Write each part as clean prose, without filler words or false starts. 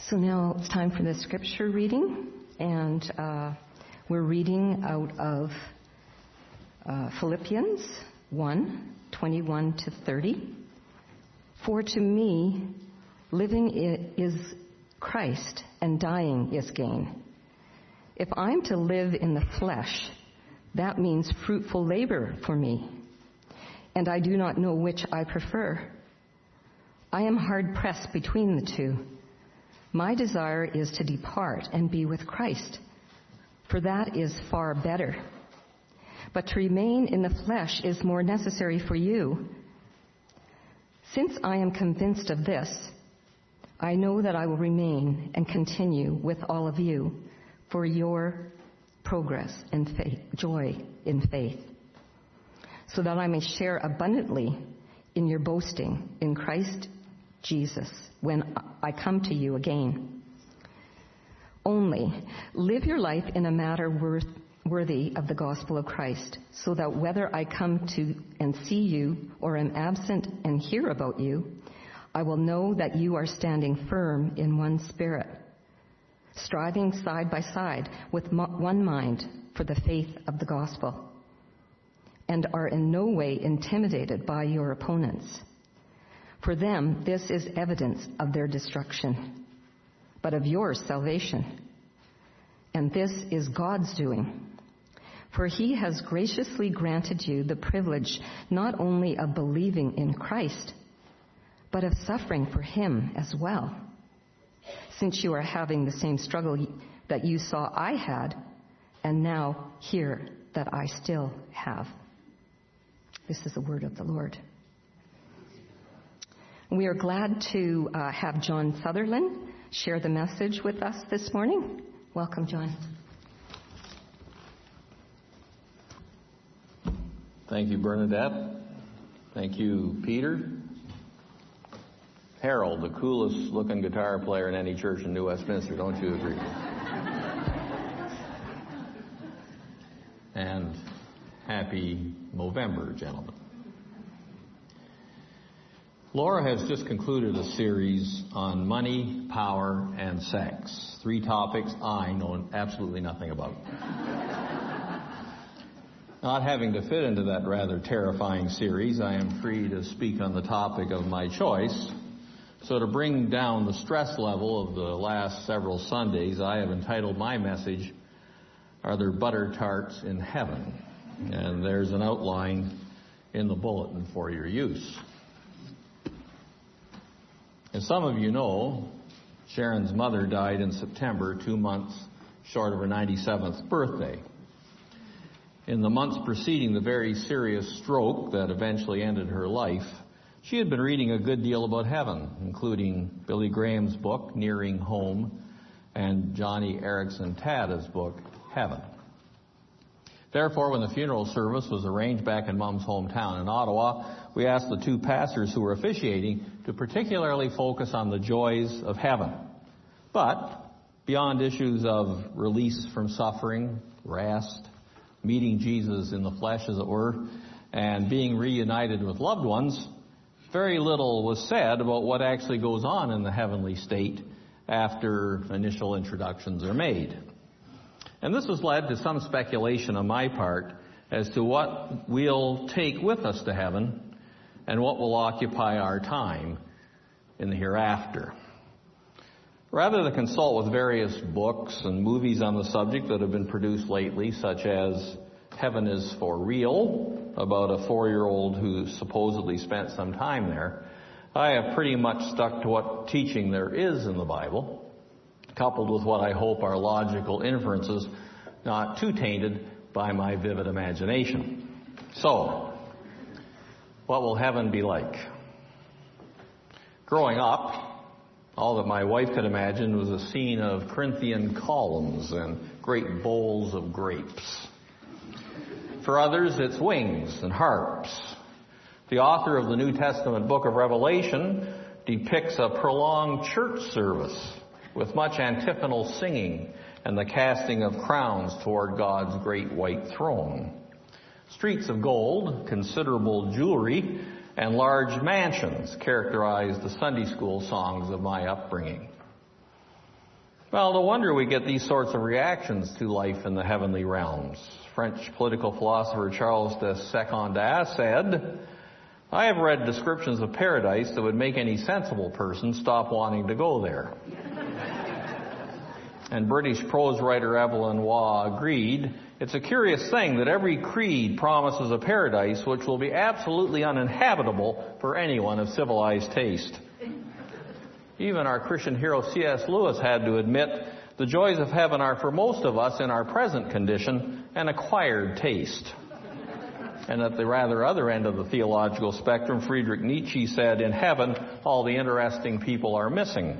So now it's time for the scripture reading, and we're reading out of Philippians 1:21 to 30. For to me, living is Christ, and dying is gain. If I'm to live in the flesh, that means fruitful labor for me, and I do not know which I prefer. I am hard pressed between the two. My desire is to depart and be with Christ, for that is far better. But to remain in the flesh is more necessary for you. Since I am convinced of this, I know that I will remain and continue with all of you for your progress and faith, joy in faith, so that I may share abundantly in your boasting in Christ Jesus when I come to you again. Only live your life in a manner worthy of the gospel of Christ, so that whether I come to and see you or am absent and hear about you, I will know that you are standing firm in one spirit, striving side by side with one mind for the faith of the gospel, and are in no way intimidated by your opponents. For them, this is evidence of their destruction, but of your salvation. And this is God's doing. For he has graciously granted you the privilege not only of believing in Christ, but of suffering for him as well, since you are having the same struggle that you saw I had, and now hear that I still have. This is the word of the Lord. We are glad to have John Sutherland share the message with us this morning. Welcome, John. Thank you, Bernadette. Thank you, Peter. Harold, the coolest looking guitar player in any church in New Westminster, don't you agree? And happy Movember, gentlemen. Laura has just concluded a series on money, power, and sex. 3 topics I know absolutely nothing about. Not having to fit into that rather terrifying series, I am free to speak on the topic of my choice. So to bring down the stress level of the last several Sundays, I have entitled my message, Are There Butter Tarts in Heaven? And there's an outline in the bulletin for your use. As some of you know, Sharon's mother died in September, 2 months short of her 97th birthday. In the months preceding the very serious stroke that eventually ended her life, she had been reading a good deal about heaven, including Billy Graham's book, Nearing Home, and Johnny Erickson Tada's book, Heaven. Therefore, when the funeral service was arranged back in Mom's hometown in Ottawa, we asked the 2 pastors who were officiating to particularly focus on the joys of heaven. But beyond issues of release from suffering, rest, meeting Jesus in the flesh, as it were, and being reunited with loved ones, very little was said about what actually goes on in the heavenly state after initial introductions are made. And this has led to some speculation on my part as to what we'll take with us to heaven and what will occupy our time in the hereafter. Rather than consult with various books and movies on the subject that have been produced lately, such as Heaven is for Real, about a 4-year-old who supposedly spent some time there, I have pretty much stuck to what teaching there is in the Bible, coupled with what I hope are logical inferences, not too tainted by my vivid imagination. So, what will heaven be like? Growing up, all that my wife could imagine was a scene of Corinthian columns and great bowls of grapes. For others, it's wings and harps. The author of the New Testament book of Revelation depicts a prolonged church service with much antiphonal singing and the casting of crowns toward God's great white throne. Streets of gold, considerable jewelry, and large mansions characterize the Sunday school songs of my upbringing. Well, no wonder we get these sorts of reactions to life in the heavenly realms. French political philosopher Charles de Secondas said, "I have read descriptions of paradise that would make any sensible person stop wanting to go there." And British prose writer Evelyn Waugh agreed, "It's a curious thing that every creed promises a paradise which will be absolutely uninhabitable for anyone of civilized taste." Even our Christian hero C.S. Lewis had to admit the joys of heaven are for most of us in our present condition an acquired taste. And at the rather other end of the theological spectrum, Friedrich Nietzsche said, "In heaven, all the interesting people are missing."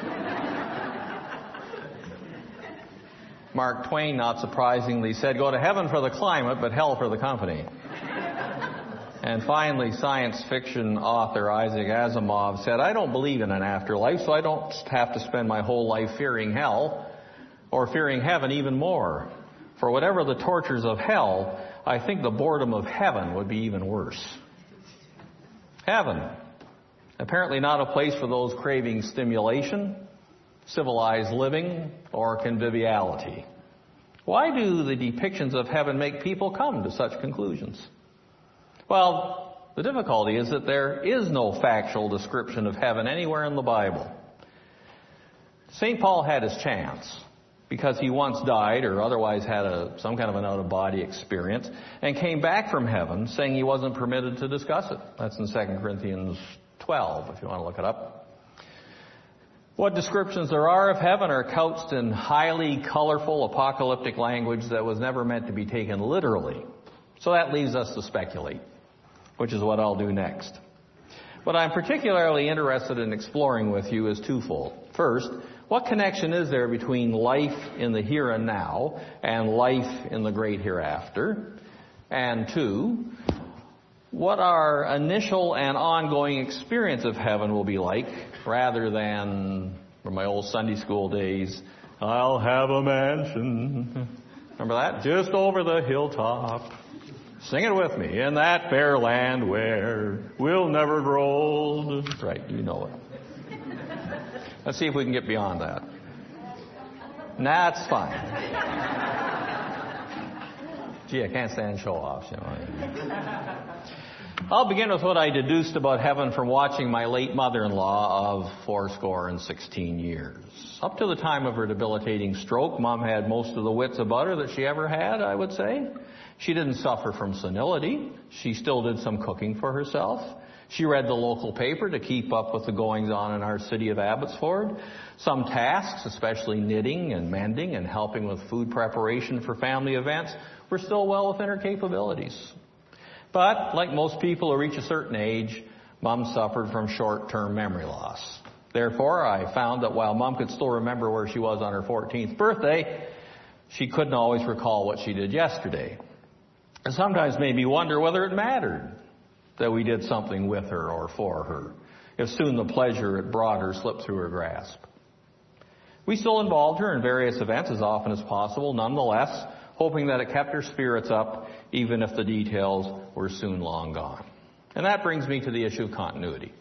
Mark Twain, not surprisingly, said, "Go to heaven for the climate, but hell for the company." And finally, science fiction author Isaac Asimov said, "I don't believe in an afterlife, so I don't have to spend my whole life fearing hell, or fearing heaven even more. For whatever the tortures of hell, I think the boredom of heaven would be even worse." Heaven, apparently not a place for those craving stimulation, civilized living, or conviviality. Why do the depictions of heaven make people come to such conclusions? Well, the difficulty is that there is no factual description of heaven anywhere in the Bible. St. Paul had his chance because he once died or otherwise had some kind of an out-of-body experience and came back from heaven saying he wasn't permitted to discuss it. That's in 2 Corinthians 12, if you want to look it up. What descriptions there are of heaven are couched in highly colorful apocalyptic language that was never meant to be taken literally. So that leaves us to speculate, which is what I'll do next. What I'm particularly interested in exploring with you is twofold. First, what connection is there between life in the here and now and life in the great hereafter? And two, what our initial and ongoing experience of heaven will be like, rather than, from my old Sunday school days, "I'll have a mansion." Remember that? "Just over the hilltop. Sing it with me. In that fair land where we'll never grow old." Right, you know it. Let's see if we can get beyond that. Nah, it's fine. Gee, I can't stand show-offs, you know. I'll begin with what I deduced about heaven from watching my late mother-in-law of 16 years. Up to the time of her debilitating stroke, Mom had most of the wits about her that she ever had, I would say. She didn't suffer from senility. She still did some cooking for herself. She read the local paper to keep up with the goings-on in our city of Abbotsford. Some tasks, especially knitting and mending and helping with food preparation for family events, were still well within her capabilities. But, like most people who reach a certain age, Mom suffered from short-term memory loss. Therefore, I found that while Mom could still remember where she was on her 14th birthday, she couldn't always recall what she did yesterday. It sometimes made me wonder whether it mattered that we did something with her or for her, if soon the pleasure it brought her slipped through her grasp. We still involved her in various events as often as possible, nonetheless, hoping that it kept her spirits up, even if the details were soon long gone. And that brings me to the issue of continuity.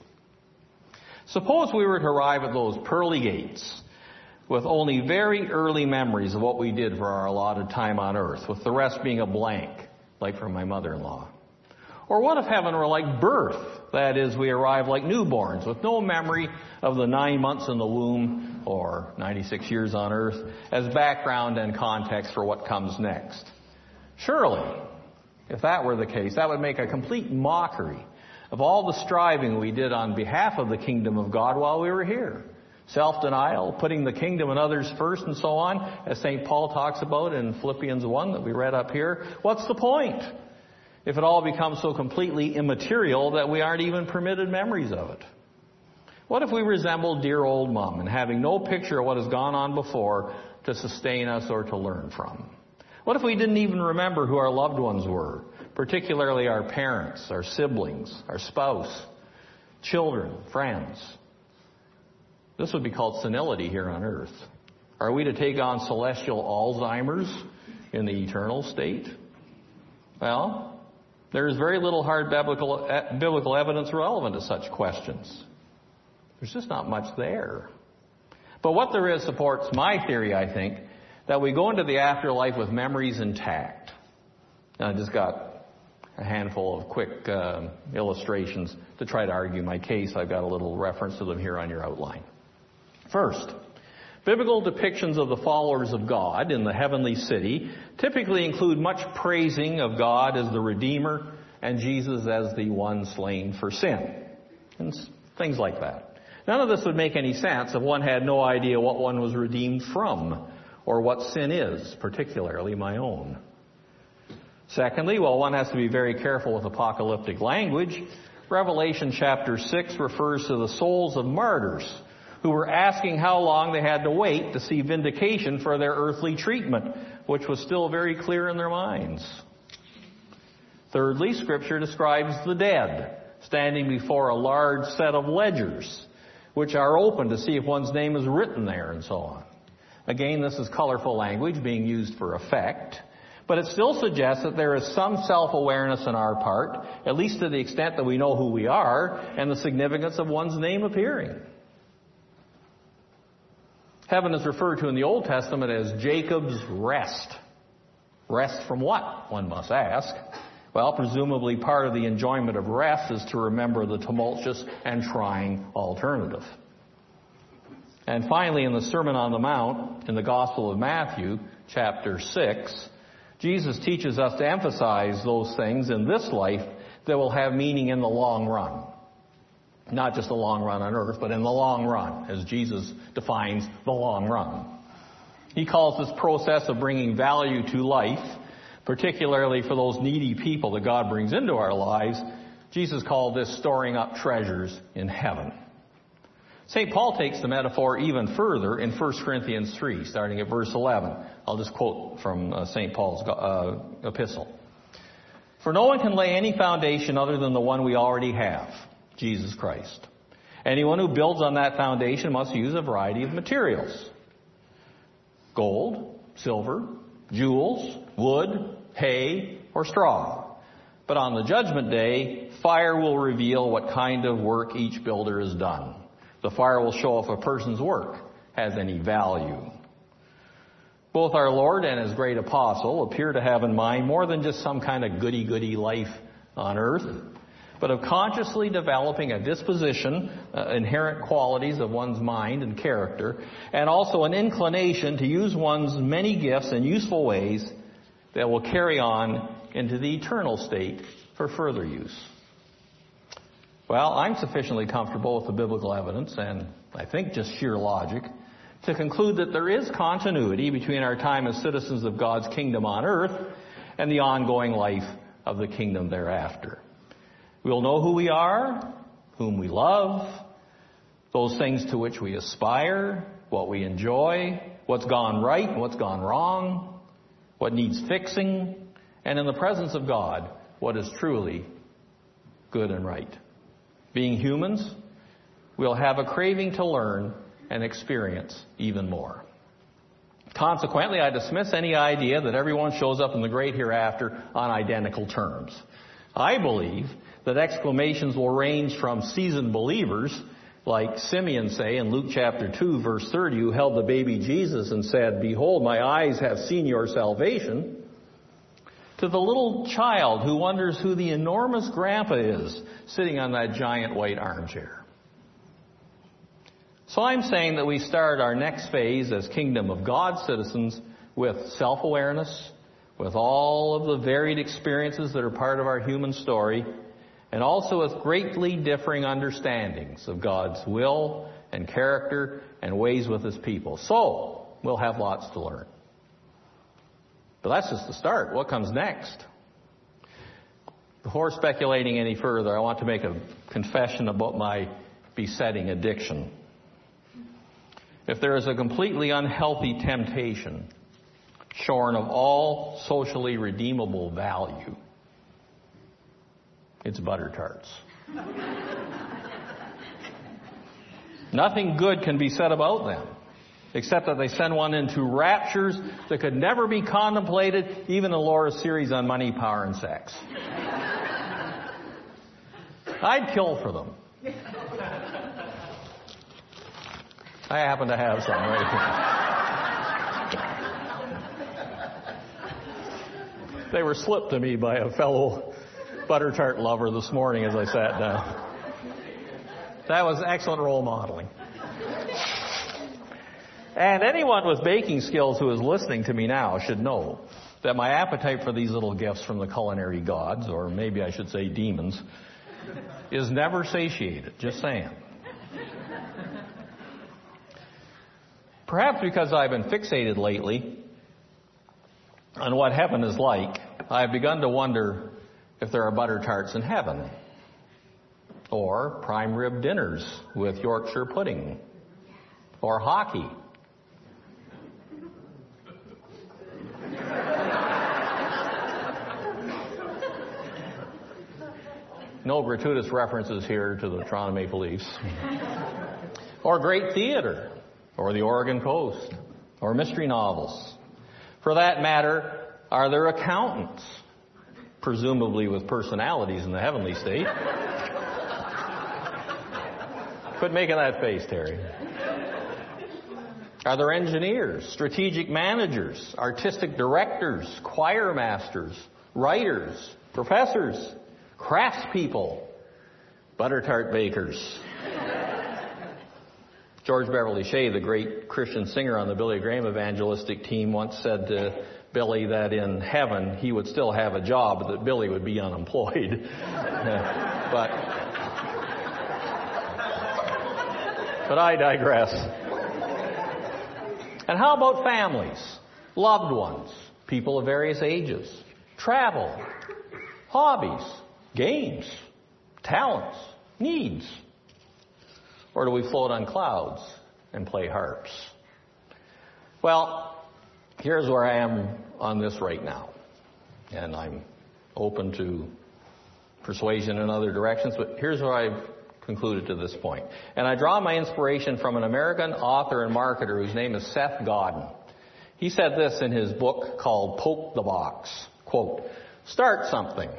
Suppose we were to arrive at those pearly gates with only very early memories of what we did for our allotted time on earth, with the rest being a blank, like for my mother-in-law. Or what if heaven were like birth? That is, we arrive like newborns with no memory of the 9 months in the womb or 96 years on earth as background and context for what comes next. Surely, if that were the case, that would make a complete mockery of all the striving we did on behalf of the kingdom of God while we were here. Self-denial, putting the kingdom and others first, and so on, as St. Paul talks about in Philippians 1 that we read up here. What's the point if it all becomes so completely immaterial that we aren't even permitted memories of it? What if we resembled dear old Mom and having no picture of what has gone on before to sustain us or to learn from? What if we didn't even remember who our loved ones were, particularly our parents, our siblings, our spouse, children, friends? This would be called senility here on earth. Are we to take on celestial Alzheimer's in the eternal state? Well, there is very little hard biblical evidence relevant to such questions. There's just not much there. But what there is supports my theory, I think, that we go into the afterlife with memories intact. Now, I just got a handful of quick illustrations to try to argue my case. I've got a little reference to them here on your outline. First, biblical depictions of the followers of God in the heavenly city typically include much praising of God as the Redeemer and Jesus as the one slain for sin, and things like that. None of this would make any sense if one had no idea what one was redeemed from or what sin is, particularly my own. Secondly, while one has to be very careful with apocalyptic language, Revelation chapter 6 refers to the souls of martyrs who were asking how long they had to wait to see vindication for their earthly treatment, which was still very clear in their minds. Thirdly, Scripture describes the dead standing before a large set of ledgers, which are open to see if one's name is written there and so on. Again, this is colorful language being used for effect. But it still suggests that there is some self-awareness on our part, at least to the extent that we know who we are and the significance of one's name appearing. Heaven is referred to in the Old Testament as Jacob's rest. Rest from what, one must ask? Well, presumably part of the enjoyment of rest is to remember the tumultuous and trying alternative. And finally, in the Sermon on the Mount, in the Gospel of Matthew, chapter 6, Jesus teaches us to emphasize those things in this life that will have meaning in the long run. Not just the long run on earth, but in the long run, as Jesus defines the long run. He calls this process of bringing value to life, particularly for those needy people that God brings into our lives, Jesus called this storing up treasures in heaven. St. Paul takes the metaphor even further in 1 Corinthians 3, starting at verse 11. I'll just quote from St. Paul's epistle. For no one can lay any foundation other than the one we already have, Jesus Christ. Anyone who builds on that foundation must use a variety of materials. Gold, silver, jewels, wood, hay, or straw. But on the judgment day, fire will reveal what kind of work each builder has done. The fire will show if a person's work has any value. Both our Lord and His great apostle appear to have in mind more than just some kind of goody-goody life on earth, but of consciously developing a disposition, inherent qualities of one's mind and character, and also an inclination to use one's many gifts in useful ways that will carry on into the eternal state for further use. Well, I'm sufficiently comfortable with the biblical evidence, and I think just sheer logic, to conclude that there is continuity between our time as citizens of God's kingdom on earth and the ongoing life of the kingdom thereafter. We'll know who we are, whom we love, those things to which we aspire, what we enjoy, what's gone right and what's gone wrong, what needs fixing, and in the presence of God, what is truly good and right. Being humans, we'll have a craving to learn and experience even more. Consequently, I dismiss any idea that everyone shows up in the great hereafter on identical terms. I believe that exclamations will range from seasoned believers, like Simeon say in Luke chapter 2, verse 30, who held the baby Jesus and said, "Behold, my eyes have seen your salvation," to the little child who wonders who the enormous grandpa is sitting on that giant white armchair. So I'm saying that we start our next phase as Kingdom of God citizens with self-awareness, with all of the varied experiences that are part of our human story, and also with greatly differing understandings of God's will and character and ways with His people. So, we'll have lots to learn. But that's just the start. What comes next? Before speculating any further, I want to make a confession about my besetting addiction. If there is a completely unhealthy temptation, shorn of all socially redeemable value, it's butter tarts. Nothing good can be said about them, except that they send one into raptures that could never be contemplated, even in Laura's series on money, power, and sex. I'd kill for them. I happen to have some right here. They were slipped to me by a fellow butter tart lover this morning as I sat down. That was excellent role modeling. And anyone with baking skills who is listening to me now should know that my appetite for these little gifts from the culinary gods, or maybe I should say demons, is never satiated. Just saying. Perhaps because I've been fixated lately on what heaven is like, I've begun to wonder if there are butter tarts in heaven, or prime rib dinners with Yorkshire pudding, or hockey. No gratuitous references here to the Toronto Maple Leafs. Or great theater, or the Oregon Coast, or mystery novels. For that matter, are there accountants, presumably with personalities in the heavenly state? Quit making that face, Terry. Are there engineers, strategic managers, artistic directors, choir masters, writers, professors, craftspeople, butter tart bakers? George Beverly Shea, the great Christian singer on the Billy Graham evangelistic team, once said to Billy that in heaven he would still have a job, but that Billy would be unemployed. But I digress. And how about families, loved ones, people of various ages, travel, hobbies, games, talents, needs? Or do we float on clouds and play harps? Well, here's where I am on this right now. And I'm open to persuasion in other directions, but here's where I've concluded to this point. And I draw my inspiration from an American author and marketer whose name is Seth Godin. He said this in his book called Poke the Box. Quote, "Start something."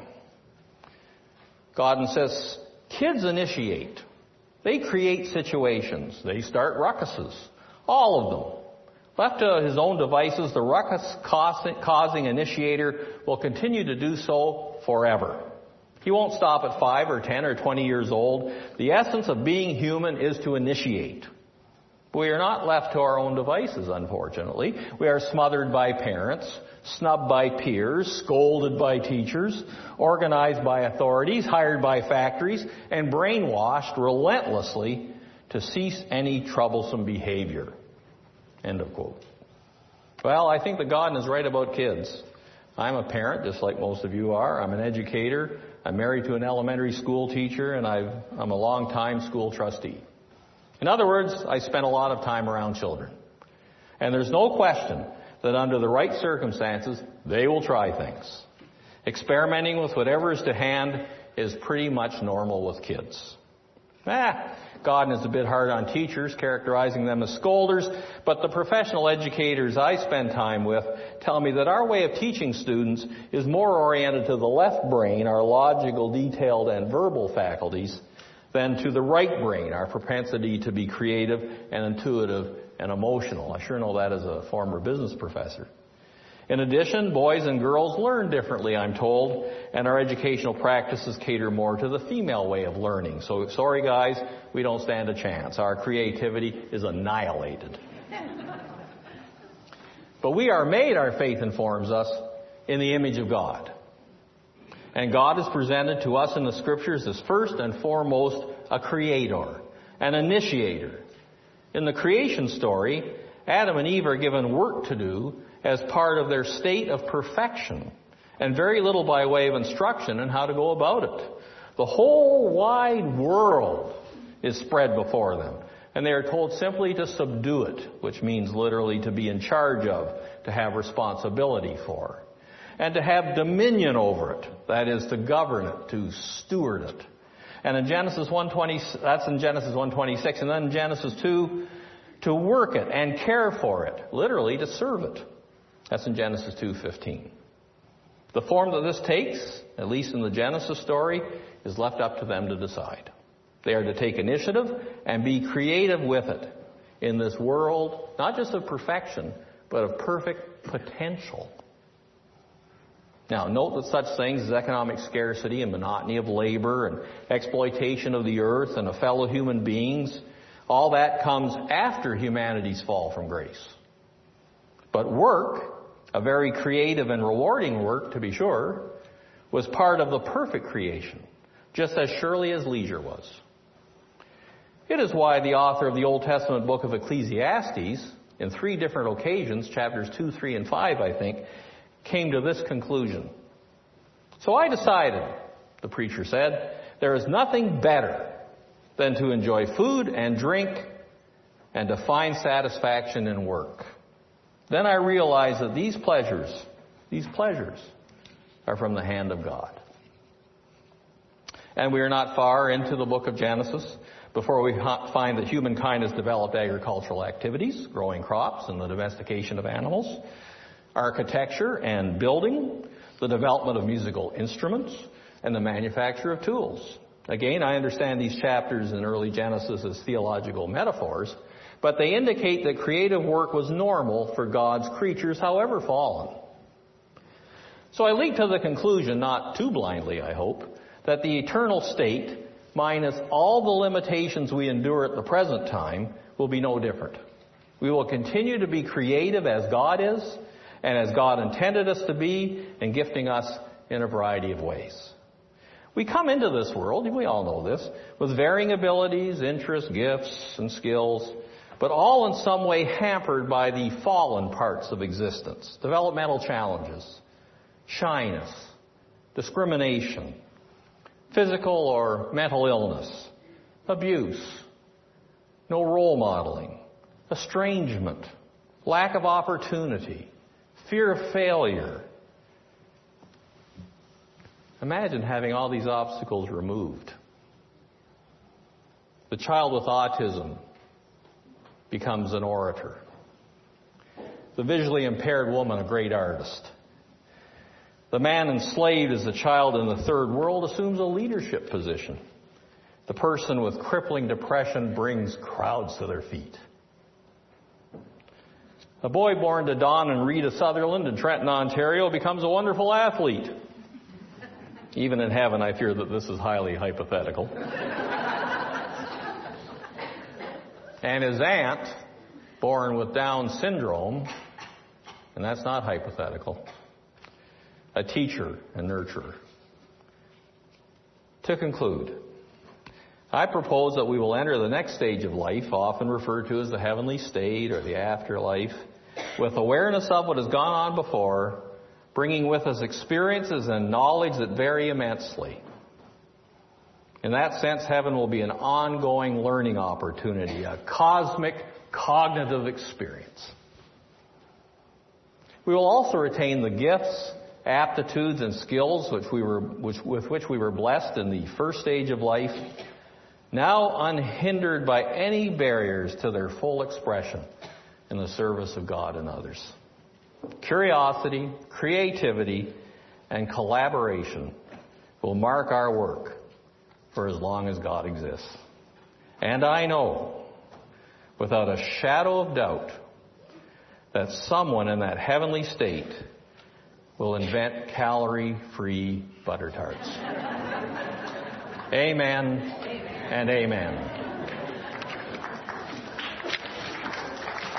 Godin says, kids initiate. They create situations. They start ruckuses. All of them. Left to his own devices, the ruckus-causing initiator will continue to do so forever. He won't stop at 5 or 10 or 20 years old. The essence of being human is to initiate. We are not left to our own devices, unfortunately. We are smothered by parents, snubbed by peers, scolded by teachers, organized by authorities, hired by factories, and brainwashed relentlessly to cease any troublesome behavior. End of quote. Well, I think that God is right about kids. I'm a parent, just like most of you are. I'm an educator. I'm married to an elementary school teacher, and I'm a long-time school trustee. In other words, I spend a lot of time around children. And there's no question that under the right circumstances, they will try things. Experimenting with whatever is to hand is pretty much normal with kids. God is a bit hard on teachers, characterizing them as scolders, but the professional educators I spend time with tell me that our way of teaching students is more oriented to the left brain, our logical, detailed, and verbal faculties, than to the right brain, our propensity to be creative and intuitive and emotional. I sure know that as a former business professor. In addition, boys and girls learn differently, I'm told, and our educational practices cater more to the female way of learning. So, sorry guys, we don't stand a chance. Our creativity is annihilated. But we are made, our faith informs us, in the image of God. And God is presented to us in the Scriptures as first and foremost a creator, an initiator. In the creation story, Adam and Eve are given work to do as part of their state of perfection, and very little by way of instruction on how to go about it. The whole wide world is spread before them, and they are told simply to subdue it, which means literally to be in charge of, to have responsibility for, and to have dominion over it, that is, to govern it, to steward it. And in Genesis 1:20, that's in Genesis 1:26, and then in Genesis 2, to work it and care for it, literally to serve it. That's in Genesis 2:15. The form that this takes, at least in the Genesis story, is left up to them to decide. They are to take initiative and be creative with it. in this world, not just of perfection, but of perfect potential. Now, note that such things as economic scarcity and monotony of labor and exploitation of the earth and of fellow human beings, all that comes after humanity's fall from grace. But work, a very creative and rewarding work to be sure, was part of the perfect creation, just as surely as leisure was. It is why the author of the Old Testament book of Ecclesiastes, in 3 different occasions, chapters 2, 3, and 5, I think, came to this conclusion. So I decided, the preacher said, there is nothing better than to enjoy food and drink and to find satisfaction in work. Then I realized that these pleasures are from the hand of God. And we are not far into the book of Genesis before we find that humankind has developed agricultural activities, growing crops and the domestication of animals, architecture and building, the development of musical instruments, and the manufacture of tools. Again, I understand these chapters in early Genesis as theological metaphors, but they indicate that creative work was normal for God's creatures, however fallen. So I leap to the conclusion, not too blindly, I hope, that the eternal state, minus all the limitations we endure at the present time, will be no different. We will continue to be creative as God is, and as God intended us to be, and gifting us in a variety of ways. We come into this world, we all know this, with varying abilities, interests, gifts, and skills, but all in some way hampered by the fallen parts of existence, developmental challenges, shyness, discrimination, physical or mental illness, abuse, no role modeling, estrangement, lack of opportunity, fear of failure. Imagine having all these obstacles removed. The child with autism becomes an orator. The visually impaired woman, a great artist. The man enslaved as a child in the third world assumes a leadership position. The person with crippling depression brings crowds to their feet. A boy born to Don and Rita Sutherland in Trenton, Ontario becomes a wonderful athlete. Even in heaven, I fear that this is highly hypothetical. And his aunt, born with Down syndrome, and that's not hypothetical, a teacher and nurturer. To conclude, I propose that we will enter the next stage of life, often referred to as the heavenly state or the afterlife, with awareness of what has gone on before, bringing with us experiences and knowledge that vary immensely. In that sense, heaven will be an ongoing learning opportunity, a cosmic cognitive experience. We will also retain the gifts, aptitudes, and skills with which we were blessed in the first stage of life, now unhindered by any barriers to their full expression in the service of God and others. Curiosity, creativity, and collaboration will mark our work for as long as God exists. And I know, without a shadow of doubt, that someone in that heavenly state will invent calorie-free butter tarts. Amen and amen.